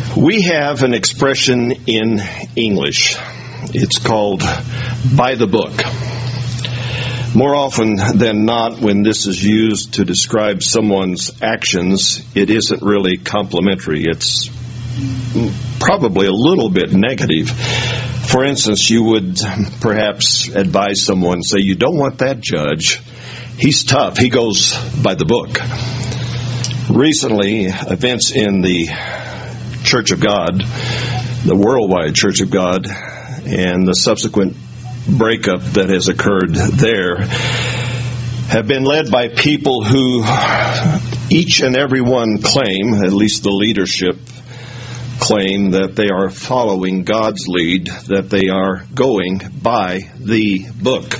We have an expression in English. It's called by the book. More often than not, when this is used to describe someone's actions, it isn't really complimentary. It's probably a little bit negative. For instance, you would perhaps advise someone, say, you don't want that judge. He's tough. He goes by the book. Recently, events in the Church of God, the worldwide Church of God, and the subsequent breakup that has occurred there have been led by people who each and every one claim, at least the leadership claim, that they are following God's lead, that they are going by the book.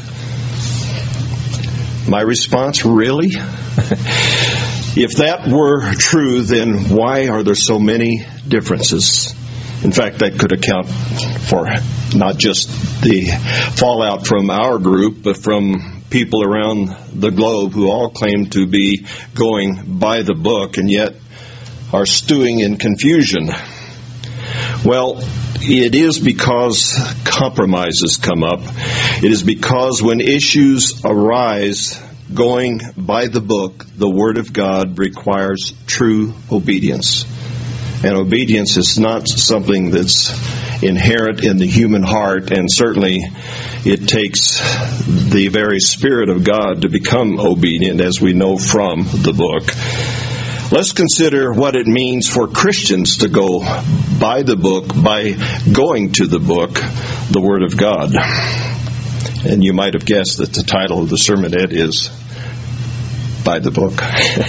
My response, really? If that were true, then why are there so many differences? In fact, that could account for not just the fallout from our group, but from people around the globe who all claim to be going by the book and yet are stewing in confusion. Well, it is because compromises come up. It is because when issues arise, going by the book, the Word of God, requires true obedience. And obedience is not something that's inherent in the human heart, and certainly it takes the very Spirit of God to become obedient, as we know from the book. Let's consider what it means for Christians to go by the book, by going to the book, the Word of God. And you might have guessed that the title of the sermonette is By the Book.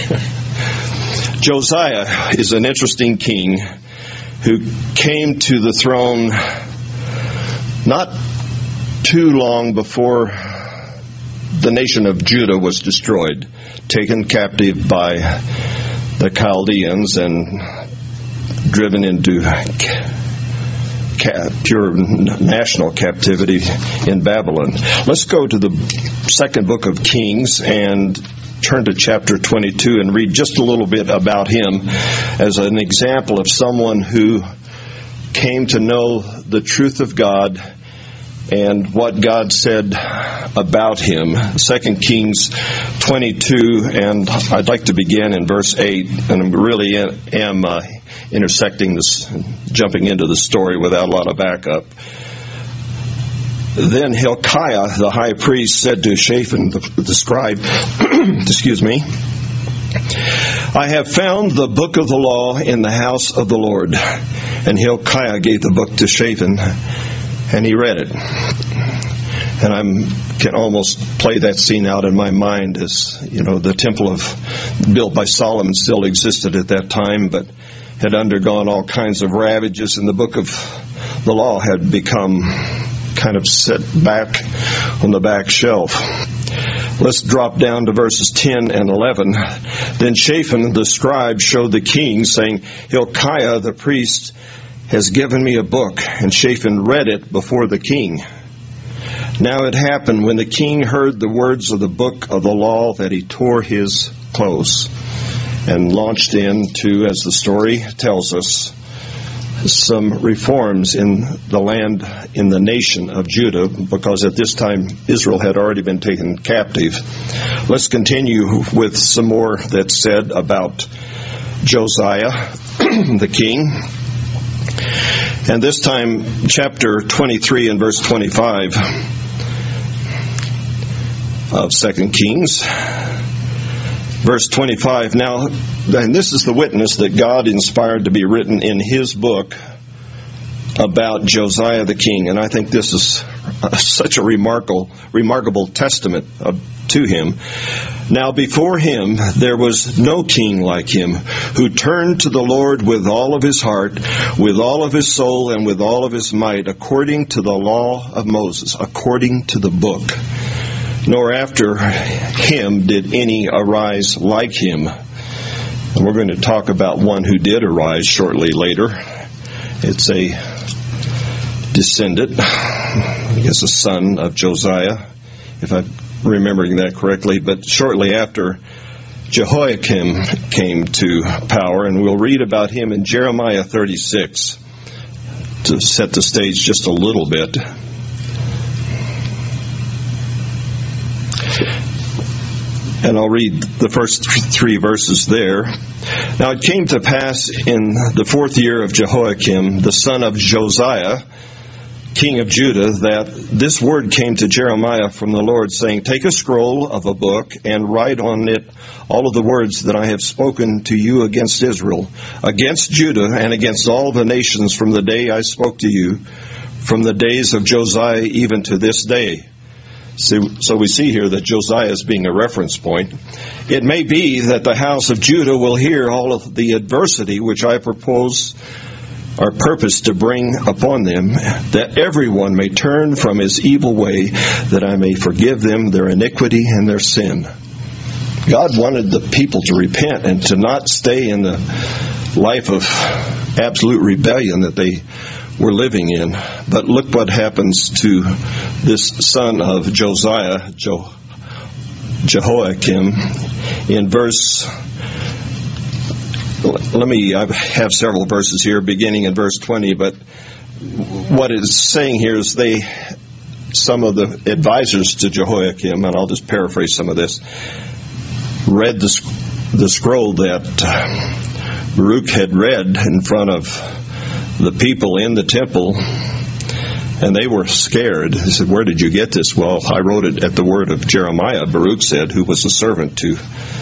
Josiah is an interesting king who came to the throne not too long before the nation of Judah was destroyed, taken captive by the Chaldeans and driven into pure national captivity in Babylon. Let's go to the second book of Kings and turn to chapter 22 and read just a little bit about him as an example of someone who came to know the truth of God and what God said about him. 2 Kings 22, and I'd like to begin in verse 8, and I really am intersecting this, jumping into the story without a lot of backup. Then Hilkiah, the high priest, said to Shaphan, the scribe, excuse me, I have found the book of the law in the house of the Lord. And Hilkiah gave the book to Shaphan, and he read it. And I can almost play that scene out in my mind as, the temple built by Solomon still existed at that time, but had undergone all kinds of ravages, and the book of the law had become kind of set back on the back shelf. Let's drop down to verses 10 and 11. Then Shaphan the scribe showed the king, saying, Hilkiah the priest has given me a book. And Shaphan read it before the king. Now it happened when the king heard the words of the book of the law that he tore his clothes and launched into, as the story tells us, some reforms in the land, in the nation of Judah, because at this time Israel had already been taken captive. Let's continue with some more that's said about Josiah, the king. And this time, chapter 23 and verse 25 of 2 Kings. Verse 25, now, and this is the witness that God inspired to be written in His book about Josiah the king. And I think this is such a remarkable testament to him. Now before him there was no king like him, who turned to the Lord with all of his heart, with all of his soul, and with all of his might, according to the law of Moses, according to the book. Nor after him did any arise like him. And we're going to talk about one who did arise shortly later. It's a descendant, I guess a son of Josiah, if I'm remembering that correctly. But shortly after Jehoiakim came to power, and we'll read about him in Jeremiah 36 to set the stage just a little bit. And I'll read the first three verses there. Now it came to pass in the 4th year of Jehoiakim, the son of Josiah, king of Judah, that this word came to Jeremiah from the Lord, saying, Take a scroll of a book and write on it all of the words that I have spoken to you against Israel, against Judah, and against all the nations from the day I spoke to you, from the days of Josiah even to this day. So we see here that Josiah is being a reference point. It may be that the house of Judah will hear all of the adversity which I purpose to bring upon them, that everyone may turn from his evil way, that I may forgive them their iniquity and their sin. God wanted the people to repent and to not stay in the life of absolute rebellion that they were living in. But look what happens to this son of Josiah, Jehoiakim, in verse... I have several verses here, beginning in verse 20, but what it's saying here is some of the advisors to Jehoiakim, and I'll just paraphrase some of this, read the scroll that Baruch had read in front of the people in the temple, and they were scared. They said, Where did you get this? Well, I wrote it at the word of Jeremiah, Baruch said, who was a servant to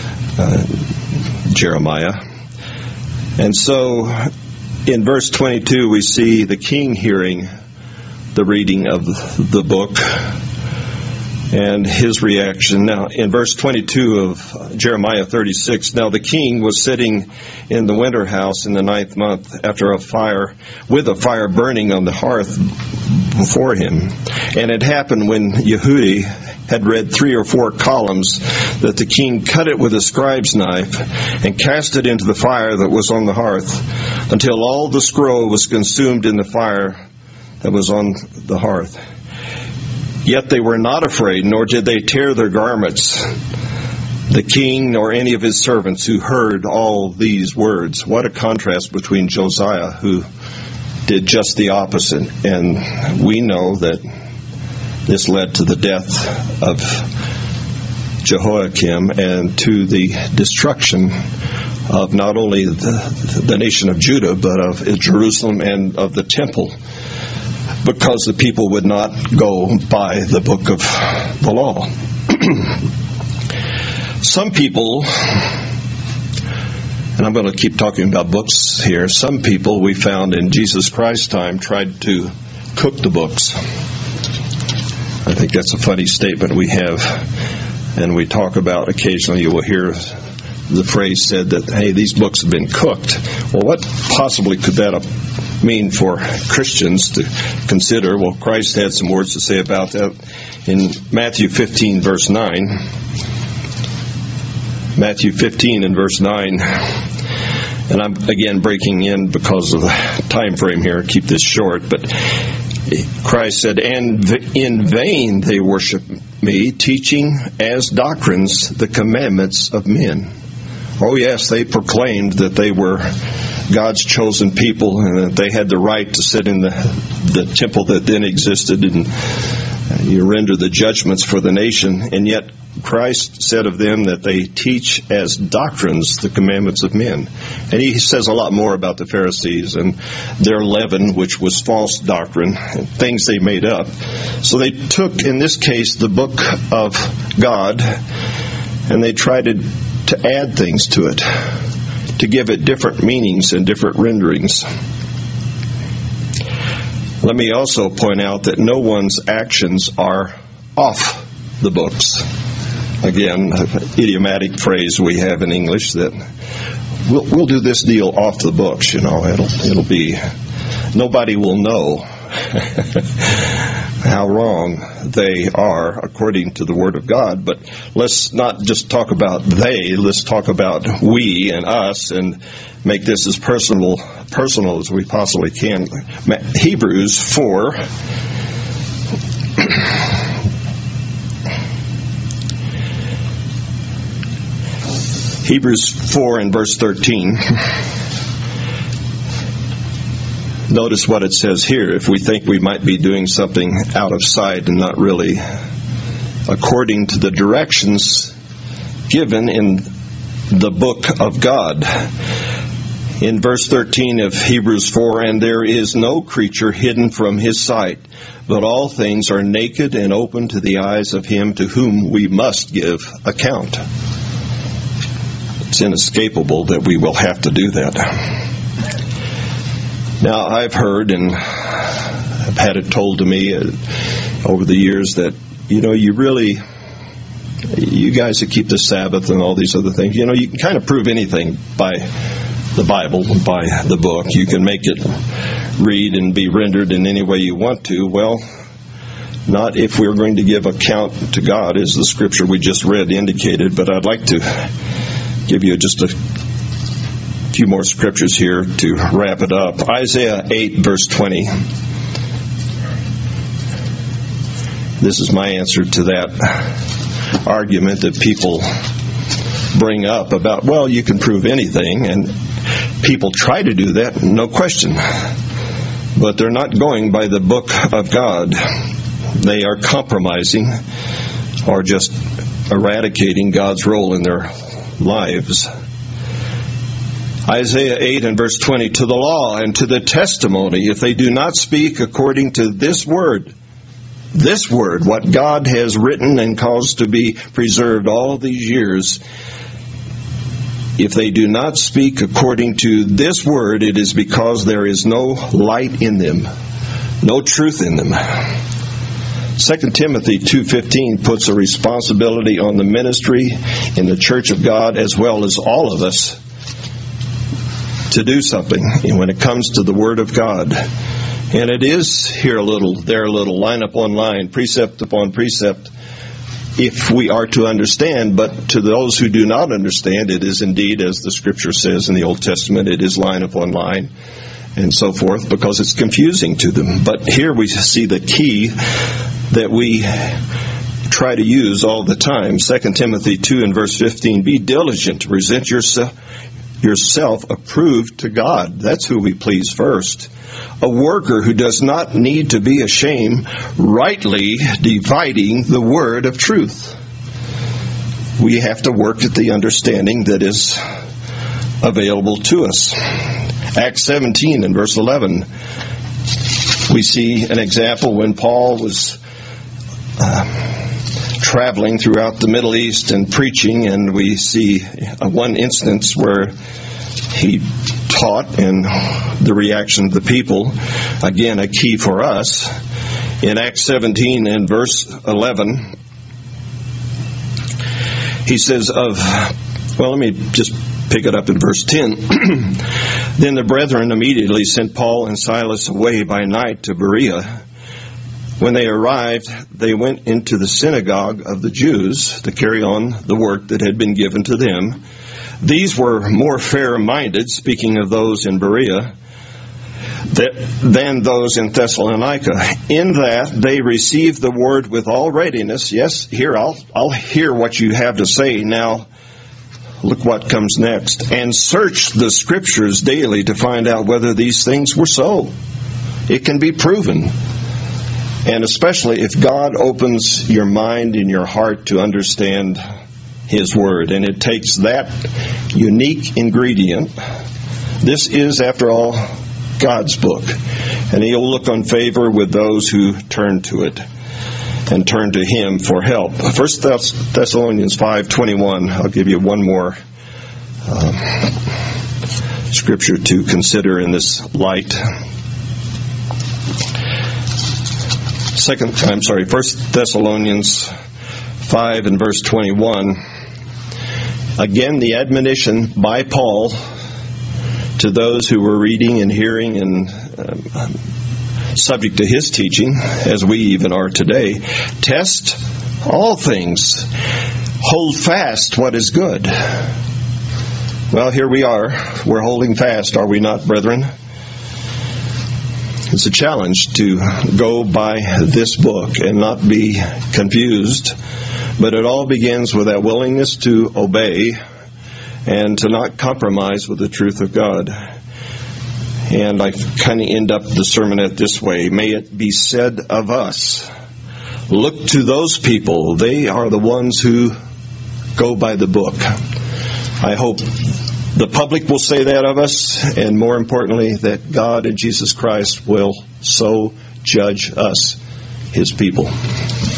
Jeremiah. And so in verse 22 we see the king hearing the reading of the book and his reaction. Now in verse 22 of Jeremiah 36, now the king was sitting in the winter house in the 9th month after with a fire burning on the hearth before him. And it happened when Yehudi had read 3 or 4 columns that the king cut it with a scribe's knife and cast it into the fire that was on the hearth until all the scroll was consumed in the fire that was on the hearth. Yet they were not afraid, nor did they tear their garments, the king nor any of his servants who heard all these words. What a contrast between Josiah, who did just the opposite, and we know that this led to the death of Jehoiakim and to the destruction of not only the nation of Judah, but of Jerusalem and of the temple, because the people would not go by the book of the law. Some people, and I'm going to keep talking about books here, some people we found in Jesus Christ's time tried to cook the books. I think that's a funny statement we have, and we talk about occasionally. You will hear the phrase said that, hey, these books have been cooked. Well, what possibly could that mean for Christians to consider? Well, Christ had some words to say about that in Matthew 15, verse 9. Matthew 15 and verse 9. And I'm, again, breaking in because of the time frame here. Keep this short, but Christ said, And in vain they worship me, teaching as doctrines the commandments of men. Oh yes, they proclaimed that they were God's chosen people and that they had the right to sit in the temple that then existed and you render the judgments for the nation. And yet Christ said of them that they teach as doctrines the commandments of men. And he says a lot more about the Pharisees and their leaven, which was false doctrine, things they made up. So they took, in this case, the book of God, and they tried to add things to it, to give it different meanings and different renderings. Let me also point out that no one's actions are off the books. Again, an idiomatic phrase we have in English that we'll do this deal off the books. You know, it'll be, nobody will know how wrong they are according to the Word of God. But let's not just talk about they, let's talk about we and us and make this as personal as we possibly can. Hebrews 4. Hebrews 4 and verse 13. Notice what it says here. If we think we might be doing something out of sight and not really according to the directions given in the book of God. In verse 13 of Hebrews 4, and there is no creature hidden from his sight, but all things are naked and open to the eyes of him to whom we must give account. It's inescapable that we will have to do that. Now, I've heard and I've had it told to me over the years that, you guys that keep the Sabbath and all these other things, you can kind of prove anything by the Bible, by the book. You can make it read and be rendered in any way you want to. Well, not if we're going to give account to God, as the scripture we just read indicated, but I'd like to give you just a few more scriptures here to wrap it up. Isaiah 8, verse 20. This is my answer to that argument that people bring up about, well, you can prove anything, and people try to do that, no question. But they're not going by the book of God. They are compromising or just eradicating God's role in their lives. Isaiah 8 and verse 20, to the law and to the testimony, if they do not speak according to this word, what God has written and caused to be preserved all these years, if they do not speak according to this word, it is because there is no light in them, no truth in them. 2 Timothy 2:15 puts a responsibility on the ministry in the church of God, as well as all of us, to do something when it comes to the Word of God. And it is here a little, there a little, line upon line, precept upon precept, if we are to understand. But to those who do not understand, it is indeed, as the Scripture says in the Old Testament, it is line upon line and so forth, because it's confusing to them. But here we see the key that we try to use all the time. 2 Timothy 2 and verse 15, be diligent to present yourself approved to God. That's who we please first. A worker who does not need to be ashamed, rightly dividing the word of truth. We have to work at the understanding that is available to us. Acts 17 and verse 11, we see an example when Paul was traveling throughout the Middle East and preaching, and we see one instance where he taught and the reaction of the people, again a key for us. In Acts 17 and verse 11, he says let me just pick it up in verse 10. Then the brethren immediately sent Paul and Silas away by night to Berea. When they arrived, they went into the synagogue of the Jews to carry on the work that had been given to them. These were more fair-minded, speaking of those in Berea, than those in Thessalonica, in that they received the word with all readiness. Yes, here, I'll hear what you have to say. Now, look what comes next. And search the Scriptures daily to find out whether these things were so. It can be proven. And especially if God opens your mind and your heart to understand His Word. And it takes that unique ingredient. This is, after all, God's book. And He'll look on favor with those who turn to it and turn to Him for help. 1 Thessalonians 5:21. I'll give you one more scripture to consider in this light. 1 Thessalonians 5 and verse 21. Again, the admonition by Paul to those who were reading and hearing and subject to his teaching, as we even are today. Test all things. Hold fast what is good. Well, here we are. We're holding fast, are we not, brethren? It's a challenge to go by this book and not be confused. But it all begins with that willingness to obey and to not compromise with the truth of God. And I kind of end up the sermonette this way. May it be said of us, look to those people. They are the ones who go by the book. I hope the public will say that of us, and more importantly, that God and Jesus Christ will so judge us, His people.